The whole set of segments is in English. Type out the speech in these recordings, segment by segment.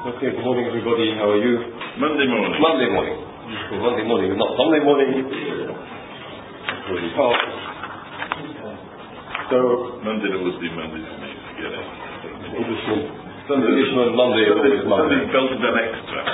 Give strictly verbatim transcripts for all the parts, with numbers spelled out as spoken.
Okay, good morning everybody, how are you? Monday morning. Monday morning. Monday morning, not Sunday morning. Really hard. So, Monday will always be Monday for me, forget it. Interesting. Sunday additional Monday Sunday, is Monday. Sunday felt a bit extra.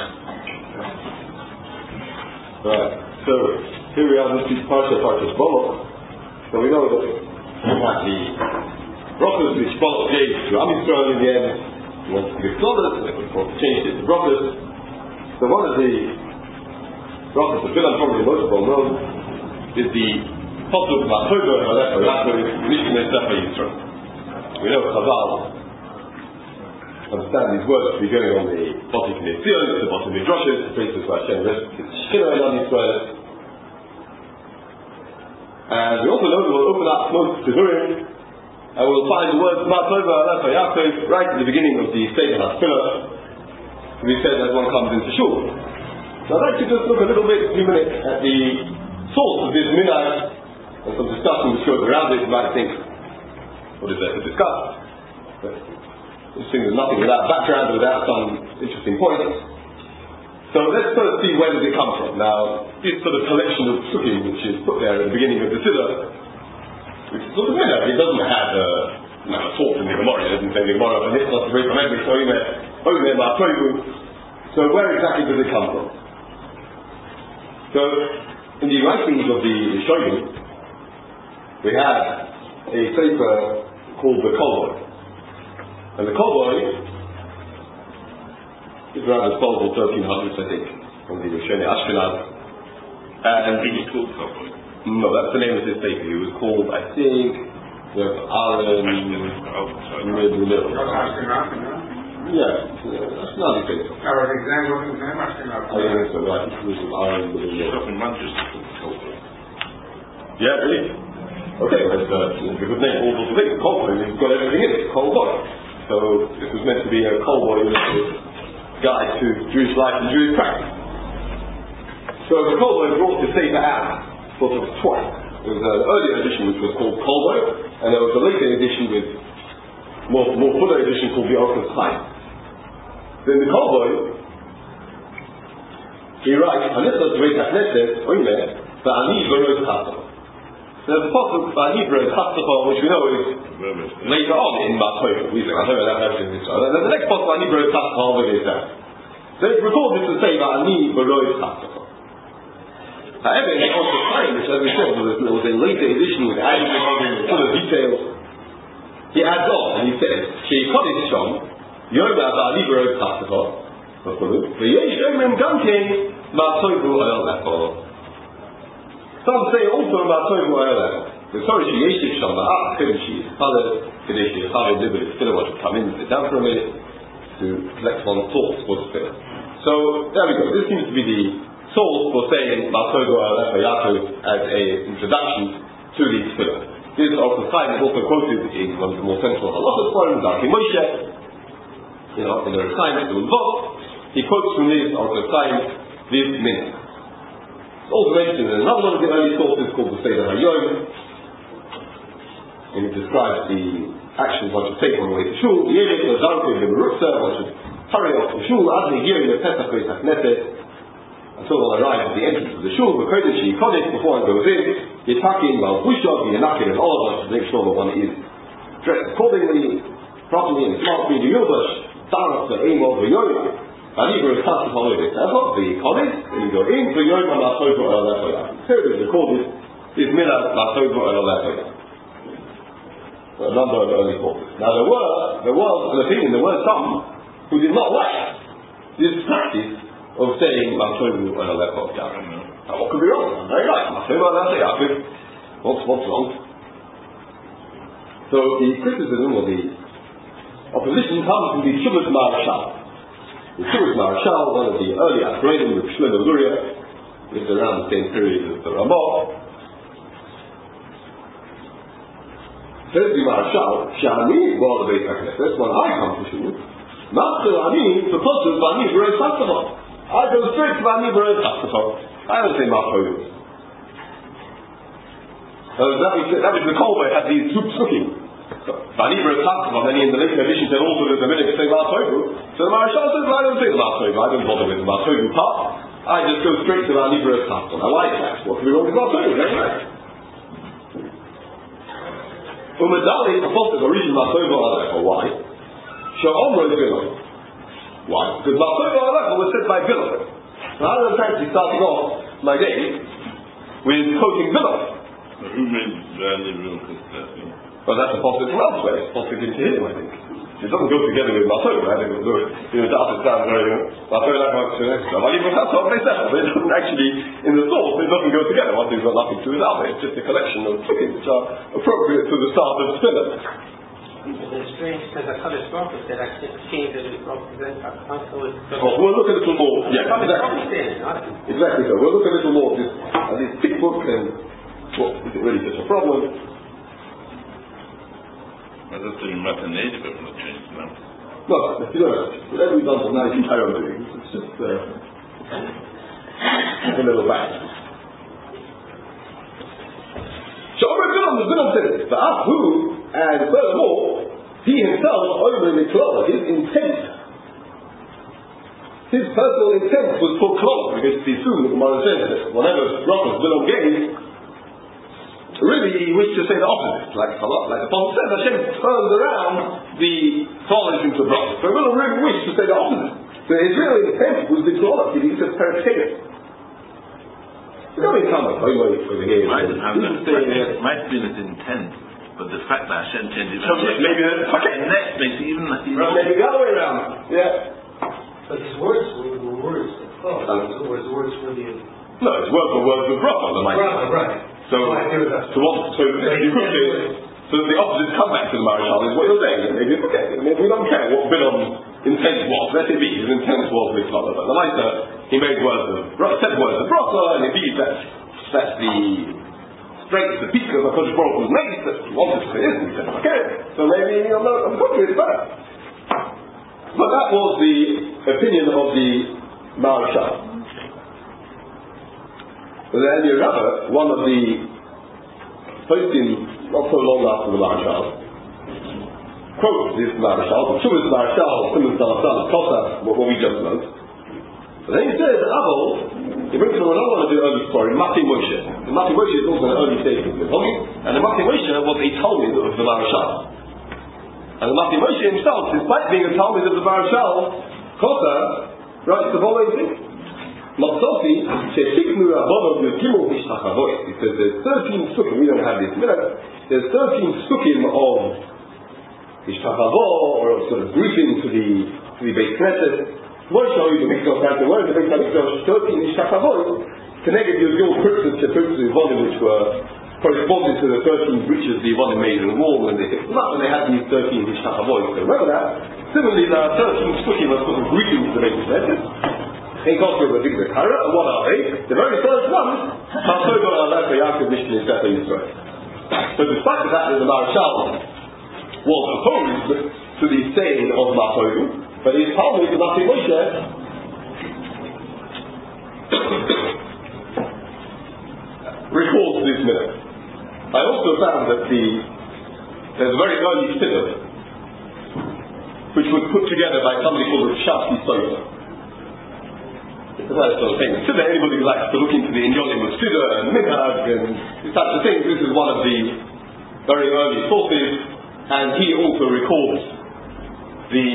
Right, so here we are, this is Parsha Parshas Balak. So we know that we have the brachos which Balak gave to Am Yisrael in the end. He wants to give flowers, and of course changed it to brachos. So one of the brachos that Bilam probably most well known is the Pasuk Ma'atovo Halecha Yaakov Mishknei Sefer Yisrael. We know Chazal understand these words to be going on the Bati Knei Tzion, the Bati Midrashes, the places where Hashem rests His Shekhinah in Am Yisrael. And we also know that we'll open up most Tehurim and we'll find the word Ma'atovo Halecha Yaakov right at the beginning of the Sefer HaTfilah, to be said as one comes into Shul. So I'd like to just look a little bit, a few minutes, at the source of this minhag and some discussion which goes around it. You might think, what is there to discuss? But interesting, there's nothing without background, without some interesting points. So let's first see where does it come from. Now, this sort of collection of psukim which is put there at the beginning of the Siddur, which is sort of minhag, it doesn't have a, you know, a source in the Gemara. It doesn't say the Gemara, and it's not to read from every Omer, Omer Ma'atovu. So where exactly does it come from? So, in the writings of the Rishonim, we have a sefer called the Kol Bo. And the Kol Bo is around the twelve or thirteen hundreds, I think, from the Rishonim Ashkenaz. And he was called Kol Bo. No, that's the name of his sefer. He was called, I think, with Aaron Midler. Yeah, that's not the case. Alexander wasn't his name, Ashkenaz. I don't think so, right? I think it was Aaron Midler. Up in Manchester called Kol Bo. Yeah, really? Okay, well, it's, uh, it's a good name, all sorts of things. Kol Bo, it's got everything in it. Kol Bo. So, this was meant to be a Kol Bo guide to Jewish life and Jewish practice. So, the Kol Bo brought the Sefer out sort of twice. There was an earlier edition which was called Kol Bo, and there was a later edition with more, more fuller edition called the Orchos Chaim. Then the Kol Bo, he writes, Hanichas Beit HaKnesset, Omer, V'ani V'roz Chatzach. There's a pasuk V'ani V'roz Chatzach, which we know is later on in Ma'atovo. We say, I don't know that version in Israel. And then the next pasuk V'ani V'roz Chatzach over is that. So it's recorded to say V'ani V'roz Chatzach. However, in the Orchos Chaim, which as we said was, was a later edition with adding full of details, he adds on and he says, Ki Kodesh Shom, Yomer V'ani V'roz Chatzach, V'yesh Omrim Gamkein Ma'atovu Oyel Lecho. Some say also Ma'atovu Oyel Lecho. The sorry she Yeshiv Shom Ma'at Kedeshi is Paled Kedeshi Chavim Libel is still want to come in and sit down for a minute to collect one's thoughts for the Tefillah. So there we go. This seems to be the source for saying Ma'atovu Oyel Lecho Yaakov as an introduction to the Tefillah. This Orchos Chaim is also quoted in one of the more central halachos forums, Darkei Moshe, you know, in the Chaim V'Vot. He quotes from this Orchos Chaim this minhag. It's also mentioned in another one of the early sources called the Seder Hayom, and it describes the actions one should take on the way to Shul. Yevit L'Zarko V'Meruksa, one should hurry off to Shul, as they hear in the Pesach Beit HaKnesset, until one arrives at the entrance of the Shul, the Kodesh Yikodesh, before one goes in, Yitakin, Malbushov, Yinakin, and all of us to make sure that one is dressed accordingly, properly and smartly, the Yilbash, Daras, the Amo, the Yoyah. And even if that's the holiday, therefore, the college, and you go in for Yom Ma'atovu Oyel Lecho Yaakov. So it is recorded, is minhag Ma'atovu Oyel Lecho Yaakov. A number of early sources. Now there were, there was an opinion, there were some who did not like this practice of saying Ma'atovu Oyel Lecho Yaakov. Now what could be wrong? Very right, Ma'atovu Oyel Lecho Yaakov. What's, what's wrong? So the criticism or the opposition comes from the Shuvas Maharshal. The Shuvas Maharshal, one of the early Achronim with Shlomo Luria, lived around the same period as the Ramah. Says the Maharshal, Shani Ba'al Beit HaKnesset, when I come to Shul, Matzil Ani, supposed to V'ani V'roz Chatzach. I go straight to V'ani V'roz Chatzach. I don't say Ma'atovu. Uh, that was that was the Kol Bo had these two psukim. Vanibra Tassava, then in the later edition said also that the minute say Martogu. So the Maharshal says, well, I don't say the Martogu, I don't bother with the Martogu part. I just go straight to Vanibra Tassava. I like that. What can be wrong with Martogu? Very nice. Umadali, the fault is originally Martogu Aleko. Why? Sha'omro is Bilam. Why? Because Martogu Aleko was said by Bilam. Now I'm actually starting off my day with quoting Bilam. Who made Vanibra Tassava? Well, that's a positive from elsewhere. It's positive into him, I think. It doesn't go together with Martogu, I think. You know, it's up and down, Martogu, that works to an extra. But even that's what they said. It doesn't actually, in the source, it doesn't go together. One thing's got nothing to do with the other. It's just a collection of things which are appropriate to the start of Spinner. It's strange because the Kaddish Baruch Hu said actually change that it represents also. Oh, we'll look a little more. Yeah, exactly. Exactly so. We'll look a little more at this, at this thick book and what is it really such a problem? I just think Martin native have not changed now. No, you know, whatever we've done for now, you carry on doing. It's just uh, a little back. So Omer Bilam, the Bilam said it. But who, and furthermore, he himself, over in the Klala, his intent, his personal intent was for Klala, because we assume that the Gemara says that whatever brachas Bilam gave, really, he wished to say the opposite, like like the Prophet said, Hashem turned around the knowledge into brachas. So Bilam really wished to say the opposite. So his real intent was the Klala, he said Peretchea. It's not in Talmud, over here. Might have that, might be his intent, but the fact that Hashem changed it, so maybe that's okay. And that makes it even even right, maybe the other way around. Yeah. But his words were, were words of thought. It was words for the. No, it's words for words of brachas. Right, right. So, so what? So you could say, so the opposite come back to the Maharshal is what you're saying. Maybe it's okay. Maybe we don't care what Bilam's intent was. Let it be. His intent was with Klala, but the later he made words of said words of bracha, and indeed that's that's the strength, the peak of HaKadosh Baruch Hu's made that he wanted to say this, and he said okay. So maybe on the on the contrary it's better. But that was the opinion of the Maharshal. But then the Rebbe, one of the posting not so long after the Maharshal, quotes this Maharshal, the Shuvas Maharshal, Simon Salasal, Kosa, what we just learned. But then he says that Abel, he brings from another one of the early story, Mati Moshe. The Mati Moshe is also an early stage of the Holy, and the Mati Moshe was a Talmud of the Maharshal. And the Mati Moshe himself, despite being a Talmud of the Maharshal, Kosa, writes the following thing. Matzofi, Shetiknu Rabbanov Yekimov Ishtachavoy. He says there's thirteen sukkim, we don't have this minute, there's thirteen sukkim of Ishtachavoy, or sort of greeting to the to the Beit Knesset. Moshe Oyu, the Mikdash, had the word of the Beit Hamikdash, thirteen Ishtachavoy, connected to the old crypts and Shepherds of the Yvonim, which were corresponded to the thirteen breaches the Yvonim made in the wall when they picked them up, and they had these thirteen Ishtachavoy. So remember that. Similarly, there are thirteen sukkim of sort of greeting to the Beit Knesset. In Kosovo, the Big Kara, and what are they? The very first one, Masogon Alef Yaakov Mishkin is Sefer Yisrael. So despite the fact that the Maharshal was opposed to the saying of Masogon, but his Talmud, the Mati Moshe, records this minute. I also found that the there's a very early siddur which was put together by somebody called Shavsi Sofer. That's sort of thing. Siddur, anybody who likes to look into the Inyonim of Siddur and Minhag and such a thing, this is one of the very early sources, and he also records the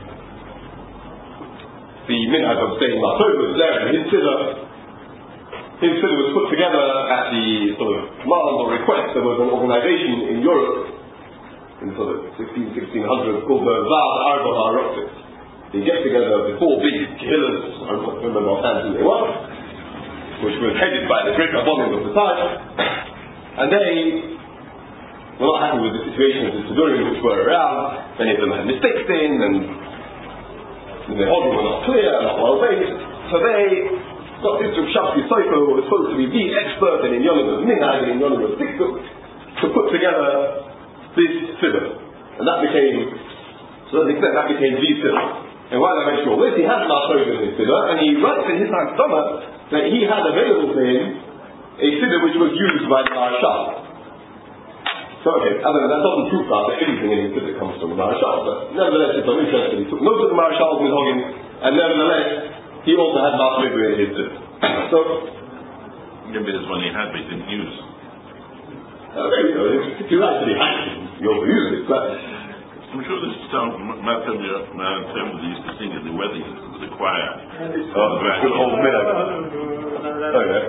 the Minhag of saying Masogon was there, and his Siddur his Siddur was put together at the sort of command or request. There was an organization in Europe in sort of sixteen, sixteen hundred called the Vaad Arba HaRoktis. They get together the four big killers, I don't remember what hands they were, which was headed by the great Rabbanim of the time, and they were not happy with the situation of the Siddurim which were around. Many of them had mistakes in, and the Hodim were not clear, not well based, so they got this from Shavsi Sofer, who was supposed to be the expert in Inyonim of Minhag and Inyonim of Dikduk, to put together this Siddur. And that became, to that extent, that became the Siddur. And while I mentioned all this, he had Masogon in his Siddur, and he writes in his Hakdama that he had available to him a Siddur which was used by the Maharshal. So So okay, I mean, that doesn't prove that everything in his Siddur comes from the Marashal, but nevertheless it's of interest that he took most of the Marashal's Minhagim, and nevertheless he also had Mas Mebu in his Siddur. So maybe there's one he had but he didn't use. Uh, maybe, you know, if you actually had to, you overuse it, but I'm sure this sounds my family used to sing at the weddings with the choir. oh, the good old Miller. Oh yeah.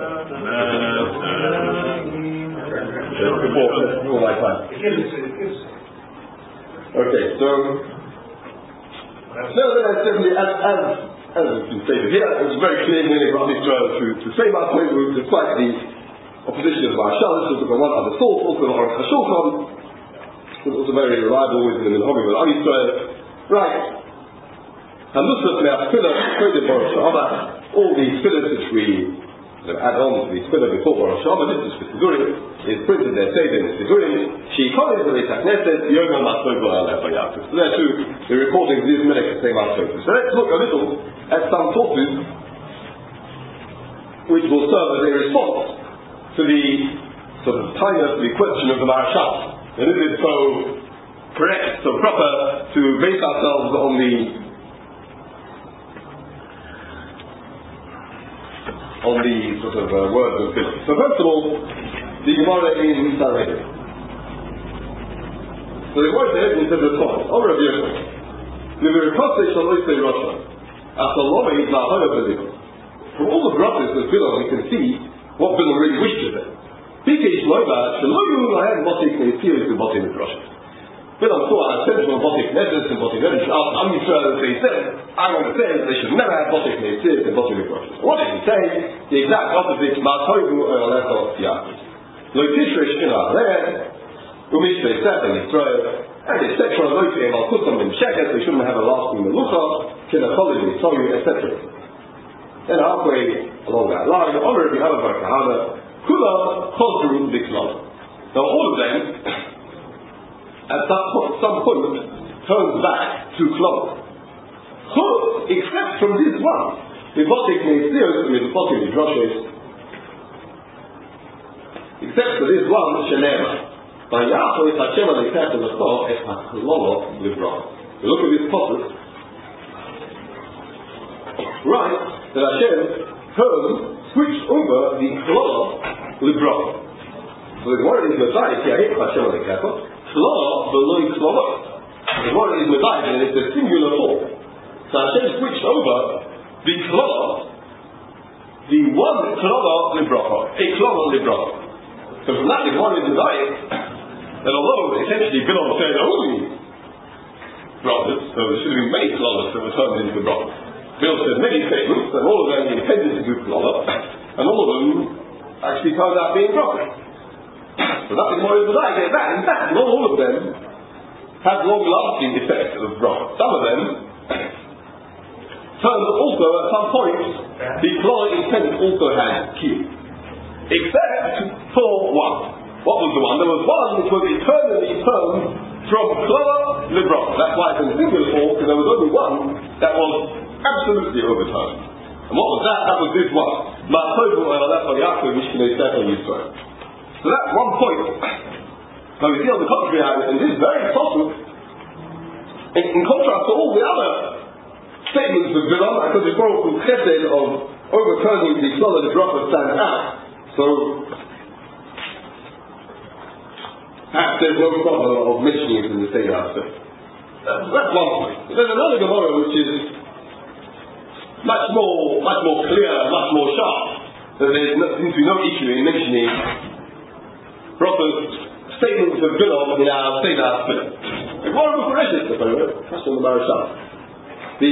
Before, before my time. Okay, so nevertheless, definitely, as as as has been stated here, it was very clear when they brought Israel to to say Mas Mebu, despite the opposition of Marashal. This was one other source, also the Aruch HaShulchan, was also very reliable with the Minhagim of Am Yisrael. Right. And look at the Tefillah, quoted by Rosh Hashanah, all these tefillahs which we you know, add on to the tefillah before Rosh Hashanah, this is for Sidurim, is printed there, saved in the Sidurim. She calls the Beit HaKnesset, Yom HaMatzot V'Alef HaYaakov. So there too, the recording of these minutes say Matzot. So let's look a little at some sources which will serve as a response to the sort of timeless the question of the Marashal. And is it so correct, so proper to base ourselves on the on the sort of uh, words of Philip? So first of all, the Gemara in Sanhedrin. So the Gemara in Sanhedrin says as follows: Over a year, the Virikosei Shaloi Sei Roshan, Asalome Izlahona Beliv. From all the brachas of Bilam, you can see what Bilam really wished to say. Bikesh Loiba, Shaloyu Lahem Botik Neitzilis and Botik Midrashim. Bilam saw a central Botik Nedes and Botik Nedes. Am Yisrael, they said, I want to say that they should never have Botik Neitzilis and Botik Midrashim. What did he say? The exact opposite, Ma'atoivu Oyolecho Yaakov. Lo Tishresh Kina Aleh, Umishte Seth and Yisrael, and they said for a Loitim Al Kutam in Sheket, they shouldn't have a lasting Melucha, Kina Cholim Yitzoyu, et cetera. Then halfway along that line, Omer Rabbi Hava Bar Kahana, Kula Chosru B'Klal. Now all of them, at that point, some point, turns back to Klal. Chos, except from this one, the Botik Neitzios and the Botik Midrashim, except for this one, Shenema. By Yaakov, it's Hashem Aleichem Lecho, et HaKlolo Librach. You look at this passage, right, that Hashem turned, switched over the Klal Librach. So the word is Medayik, Yahid Hashem Aleichem, Klal V'loi Klalot. The word is Medayik, and it's a singular form. So Hashem switched over the Klal, the one Klal Librach, a Klal Librach. So from that, the word is Medayik, that although essentially Bilam said only brothers, so there should have been many Klalas that were turned into brothers. Bilam said many statements, and all of them intended to do Klala, and all of them actually turned out being brothers. So that's the more is that. In fact, in fact, not all of them had long-lasting effects of brothers. Some of them turned also at some point, the Klala intent also had Q. Except for one. What was the one? There was one which was eternally turned from Klala Librach. That's why it's in singular form, because there was only one that was absolutely overturned. And what was that? That was this one. Ma'atovu Oyolecho Yaakov Mishkinei Sefer Yisrael. So that's one point. Now we see on the contrary how, and this is very subtle, in, in contrast to all the other statements of Bilam, because the Baruch Hu Chesed of overturning the Klala Librach stands out. So perhaps there's no problem of mentioning it in the same aspect. That's, that's one point. There's another Gemara which is much more, much more clear, much more sharp. That there no, seems to be no issue in mentioning proper statements of Bilam in our state aspect. The Gemara of Bereshit, the question of the Marashal. The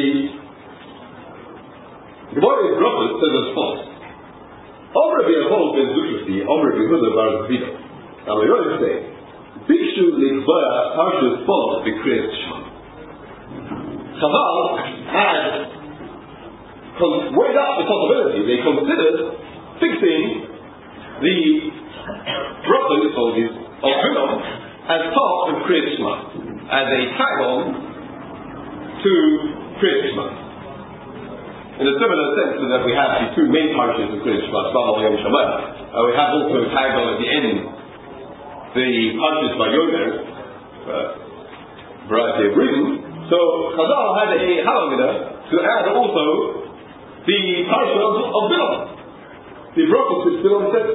Gemara of Bereshit says as follows: Omer Rabbi Yehoshua ben Zucchus, Omer Rabbi Yehuda bar Zevida. Now we already say, Bikshu Likvaya Parshas Bot B'Kriyas Shema. Chazal had weighed up the possibility. They considered fixing the brachos or the of Bilam as part of Kriyas Shema, as a tag-on to Kriyas Shema. In a similar sense to that we have the two main parshas of Kriyas Shema, Shema Yom Shemayah, and we have also a tag-on at the end. the Parshas Vayomer, uh, variety of reasons. So Chazal had a halacha to add also the Parsha of, of Bilam, the brachos which Bilam said.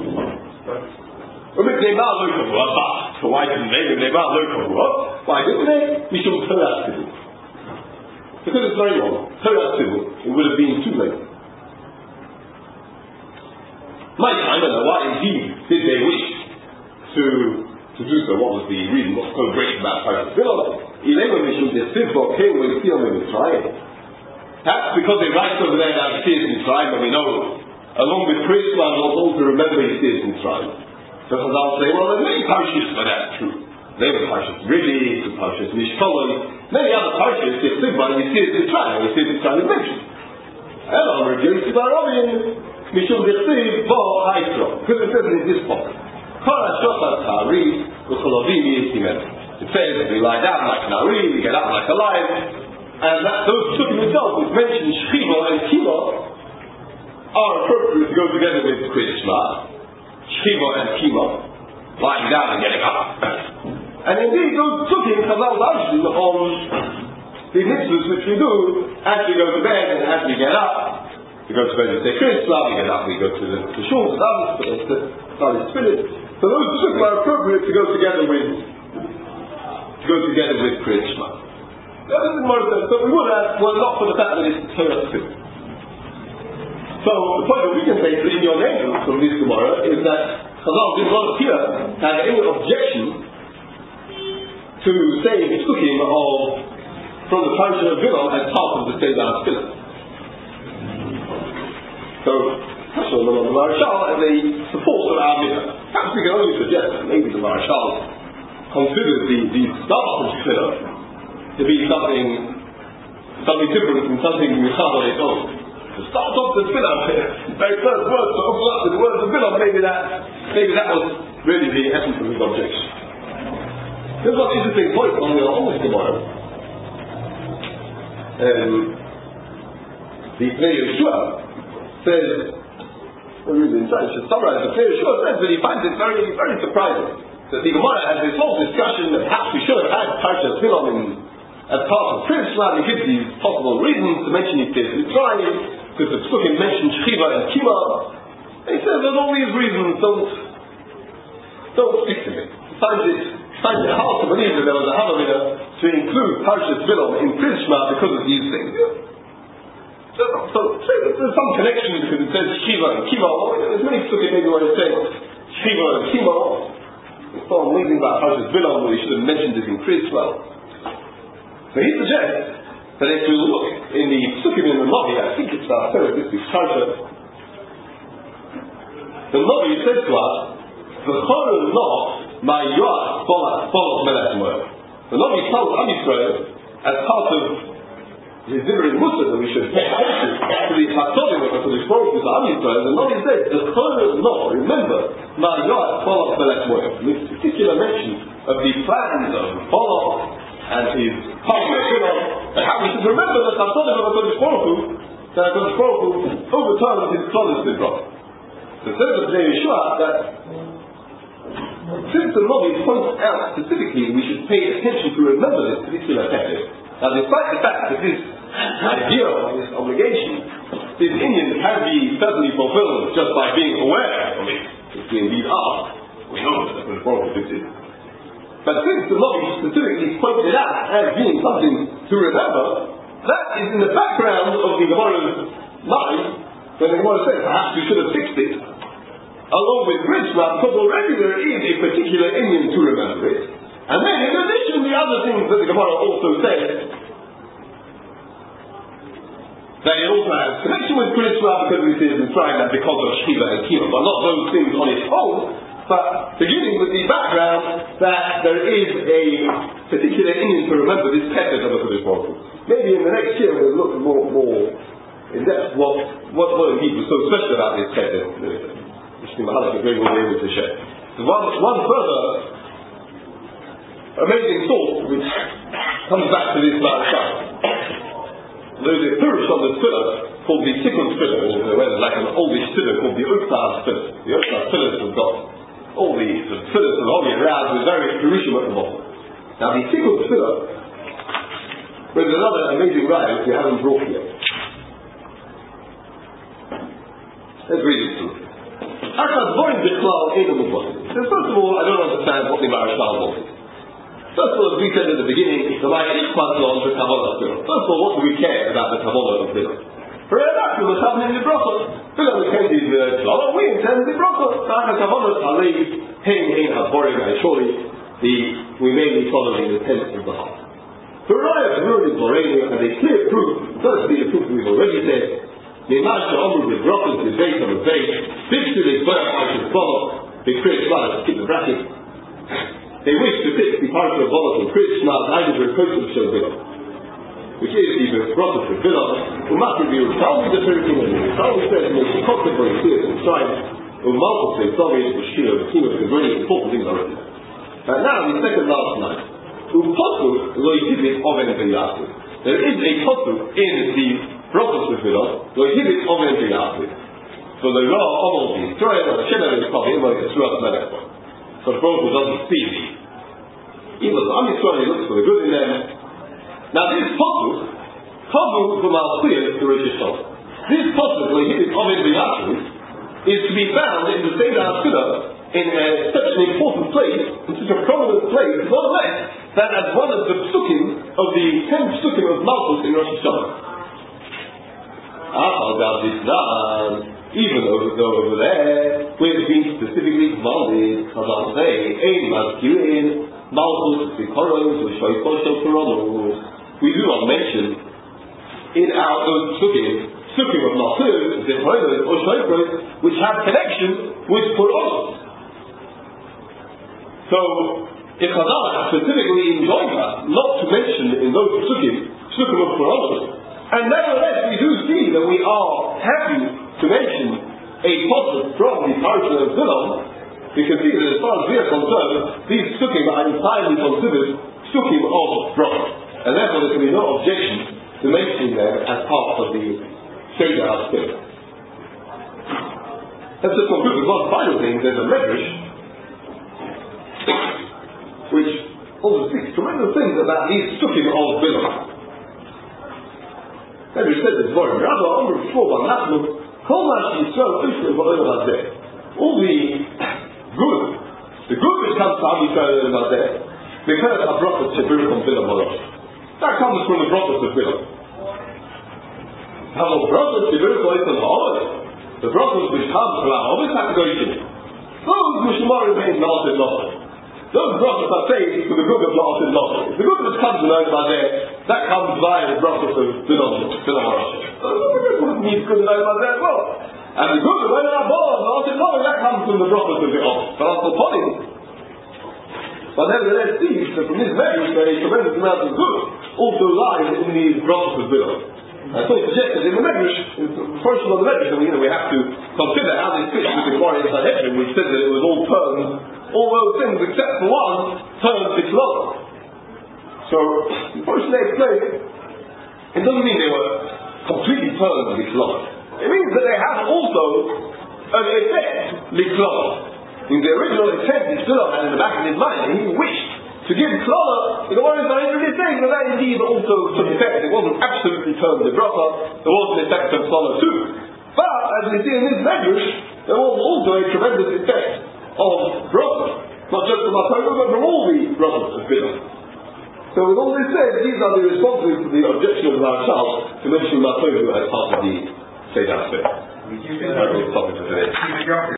So why didn't they? Why didn't they? Mishum Torah Tzibur. Because it's very wrong. Torah Tzibur. It would have been too late. My I don't know why indeed did they wish to to do so. What was the reason? What's so great about Parshat Bilam? Eleven Mishum Desivbo came with Siyam in Mitzrayim. That's because they write over there that he sees Mitzrayim, and we know, along with Christmas, also to remember he sees Mitzrayim. So Chazal say, well, there are many parshas for that, true. There were parshas Ridi, the parshas Mishkolon, many other parshas, Yechzibah, you see it Mitzrayim, you see it Mitzrayim mentioned. And on review, Yechzibah Robin, Mishum Dechziv, Bo Haitro, because it says in this book, Kol HaShofar Ta'ari, Ucholovim Yistimenu. It says that we lie down like an Ari, we get up like a lion, and that those psukim themselves, which mention Shchiva and Kima, are appropriate to go together with Kriyas Shema. Shchiva and Kima, lying down and getting up. And indeed, those psukim Chazal mention on the mitzvahs which we do as we go to bed and as we get up. We go to bed and say Kriyas Shema, we get up, we go to the to shul, to the Holy Spirit. So those psukim are appropriate to go together with to go together with Kriyas Shema. That isn't more of but we would have, well, not for the fact that it's Torah too. So the point that we can take in your name from this Gemara is that Chazal did not appear to have any objection to saying Psukim of from the Parsha of Bilam as part of the Seder Tefillah. So Hashem on the Marashal and the support of our Midah. Perhaps we can only suggest that maybe the Marashal considers the, the start of Tefillah to be something something different from something Michal on its own. To start off the Tefillah, very first words to open up with the words of Bilam, maybe that maybe that was really the essence of his objection. There's one interesting point on the on this Gemara. Um, the Pnei Yeshua says, well, really inside, to summarize, the Pnei Yeshua says that he finds it very, very surprising that the Gemara has this whole discussion that perhaps we should have had Parshat Bilam in as part of Kriyas Shema. He gives these possible reasons to mention he says Mitzrayim, because the Psukim mentioned Shchiva and Kima. And he says that all these reasons don't don't stick to me. He finds it finds it hard to believe that there was a Havamina to include Parshat Bilam in Kriyas Shema because of these things. So, so, so there's some connection because it says Shchiva and Kima. Well, there's many Psukim maybe where it says Shchiva and Kima. It's not amazing about Parshat Bilam where he should have mentioned it in Kriyas Shema. So he suggests that if you look in the Psukim in the Navi, I think it's our third, this is Parsha, the Navi says to us, V'choru noch my yoach follows Melech Moed. The Navi tells Am Yisrael, as part of his Dibur in Musa, that we should pay attention to the Chatolim of the Baruch Hu to Am Yisrael. The Navi says, V'choru noch, remember, my yoach follows Melech Moed. This particular mention of the plans of Follow and his partner Bilam, and how we should remember that Chatolim of the Baruch Hu, that HaKadosh Baruch Hu overturned his promise to Abraham. So it says of Pnei Yeshua that since the Navi points out specifically we should pay attention to remember this particular text. Now despite the fact that this idea or this obligation, this Indian can be certainly fulfilled just by being aware of it, if we indeed are, we know that the Baruch Hu did it. But since the Navi specifically pointed it out as being something to remember, that is in the background of the Gemara's mind, when the Gemara says perhaps we should have fixed it, along with Kriyas Shema, because already there is a particular Indian to remember it. And then in addition the other things that the Gemara also says, that it also has connection with Kriyas Shema because we see it in Mitzrayim and because of Shchiva and Kima, but not those things on its own, but beginning with the background that there is a particular Indian to remember this text of the Kodesh Baruch Hu. Maybe in the next year we'll look more, more in depth what, what, what indeed was so special about this text. Which the Mahalach will be able to share. There's one, one further amazing thought which comes back to this Marashal. There's a Purush on the Tefillah called the Tikkun Tefillah, or like an oldish Tefillah called the Oksar Tefillah. The Oksar Tefillah has got all the sort of fillers of Holy around with various Perushim at the bottom. Now the Tikkun Tefillah, there's another amazing ride which we haven't brought yet. Let's read it through. Akad Borim Bichlal Ein Amuvot. So first of all, I don't understand what the Marashal wanted. First of all, as we said at the beginning, the Ma'ir Ichpat on the Kabbalah of Bilah. First of all, what do we care about the Kabbalah of Bilah? For Eredak, we must have him in the Brachot. Bilah intends the Klala, we intend the Brachot. Akad Kabbalah Alei Hein Hein HaBorim, and surely the, we may be following the tenets of the heart. For Raya, Rurin Borenia, and a clear proof, firstly, a proof we've already said, Nimash Omru with Brachot, with Beit on the Beit, Bixu is Boyah, I should follow, the Chris Lala, keep the bracket. They wish to fix the partial volatile Chris Lala, either the Kotel Shel Bilah, which is the Brachot of Bilah, who must be resolved the Turkey, and the Talmud says, most contemporary fears and strife, who multiple say, Soviet, the Shia, the King of the very important things already. And now, the second last night, who Potu, lo yidit oven b'yachid. There is a Potu in the Brachot of Bilah, lo yidit oven b'yachid. So the law of the Israel of Shemer is probably like a Surah Melech. So the Brachot doesn't speak. Even the Am Yisrael looks for the good in them. Now this Potu, Potu b'malchiyah to Rosh Hashanah. This Potu, lo yidit oven b'yachid, is to be found in the Seder HaTefillah in a, such an important place, in such a prominent place, not less than as one of the psukim of the ten psukim of Malchus in Rosh Hashanah. Even over, though over there, we've been specifically commanded, Chazal say, Ein Mazkirin, Malchus, Zikoros, Shoykosho Koronos. We do not mention in our own psukim, psukim of Malchus, Zikoros, or Shoykos, which have connection with Koronos. So, if Chazal specifically enjoined us not to mention in those psukim, psukim of Koronos, and nevertheless we do see that we are happy to mention a passage from the parasha of Bilah, we can see that as far as we are concerned, these psukim are entirely considered psukim of Brachot, and therefore there can be no objection to mentioning them as part of the Seder HaTefillah. Let's just conclude with one final thing. There's a medrash which also speaks tremendous things about these psukim of Bilah. Medrash says this very Rabbi Amr before one Nachman, Kol Mash Yisrael Ushrim Ba'olam Hazeh. All the good, the good that comes to Am Yisrael Ba'olam Hazeh, because of Brachot Shebiruchom Bilah Morosh. That comes from the Brachot of Bilah. How the Brachot Shebiruchom Bilah Morosh, the Brachot which comes from our Hobbit have to go in. Those Mishmar remain not in Lord. Those brachos are saved for the good of La'at and La'at. The good that comes to learn about there, that comes via the brachos of Bilah Morosh. It needs good to learn about there as well. And the good of learn about La'at and La'at, that comes from the brachos of the Off. But also Polim. But nevertheless, see that from this medrash there is a tremendous amount of good also lies in these brachos of Bilah. I thought suggested in the medrash, in the portion of the medrash, we, you know, we have to consider how this fits with the Gemara in Sanhedrin, which said that it was all turned, all those things except for one, turned Bichlal. So, the portion they explained, it doesn't mean they were completely turned Bichlal. It means that they have also an effect, Bichlal. In the original intent Bichlal had in the back of his mind, and he wished to give Klala, the Gemara in Sanhedrin is saying that that indeed also took effect. It wasn't absolutely turned the bracha, there was an effect of Klala too. But, as we see in this medrash, there was also a tremendous effect of bracha. Not just from Matorah, but from all the brachas of Bilah. So with all this said, these are the responses to the objection of our child to mention Matorah as part of the Seder HaTefillah. That was the topic for today.